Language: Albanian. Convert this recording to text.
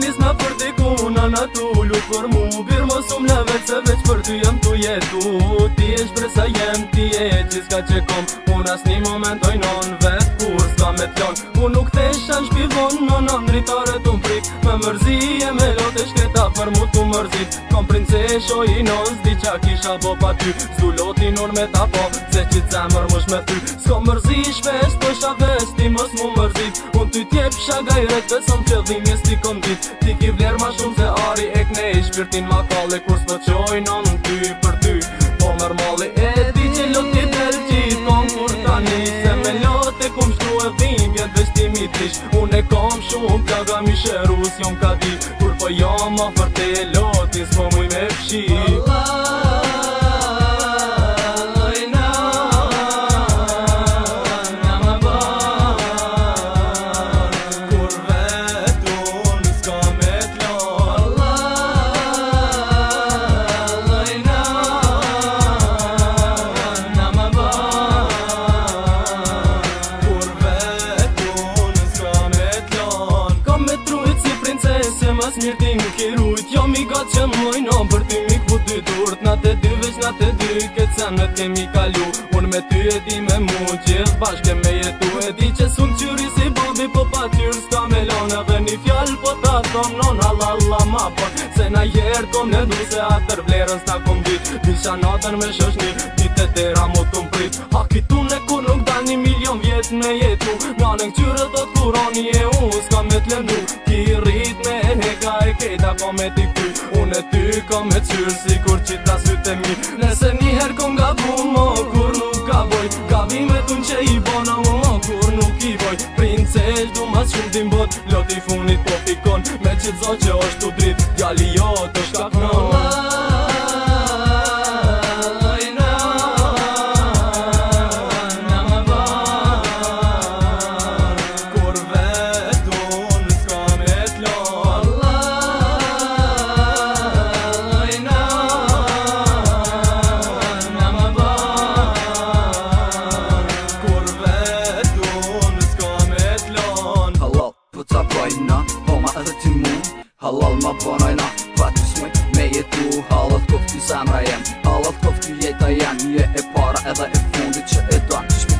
nis me për diku Nana tu lut për mu Birë mos le veç se veç për ty jem tu jetu Ti e shpresa jem, ti e qiska që kom Unë as një moment ojnon vet kur s'ka me t'lon Unë nuk te shan shpivon Nonon rritare t'un prik Me mërzi e me lote shkreta për mu t'u mërzit Kom princesh o i non Zdi qa kisha bo pa ty Zdu lotin unë me ta po Se qit zemër mush me ty S'ko mërzi shpes të shaves Ti mos mu mërzit Unë ty t'jep shagajret Besom që dhimjes ti kondit Ti ki vler ma shumë se ari e knej Shpirtin ma kalli kur s'po qojnon ty për ty Po mërmalli e di që loti del qit Kon kur tani Se me lote kum shtu e dhim Vjet veç ti mi trish Unë e kom shumë plaga mi sherus Jom ka di Kur po jom ma për te lotin S'po muj me fshi Mas mirë ti nuk i rujt Jo mi gatë që mojno Për ty mi këpu dy durt Na të dy veç na të dy Këtë senet kemi kalu Unë me ty e di me mu Gjithë bashke me jetu E di që sun qyri si bobi Po pa qyrë s'ka me lona Dhe një fjall po ta thon Non Allah ma bon Se na jerë kom në du Se atër vlerën s'ta kom dit Disha natën me shoshni Dite tera mo t'um prit Haki tu ne kur nuk dal 1 milion vjet me jetu Nga në këqyre thot kurani e unë S'ka me t'lëndu Ki rrit me heka e kejta ko me t'i kty Unë e ty ko me qyrë Si kur qita sytë e mi Nëse njëher kom nga bu mo Kur nuk ka boj Gabime t'un që i bona mo Kur nuk i boj Princesh du mas shumë t'im bot Loti funit po pikon Me qit zo që është t'u drit Djali jo të shkaknon Halal ma bonojna, pa ty s'moj me jetu Halal kofty zemra jem, halal kofty jeta jem Je e para edhe e fundit që e do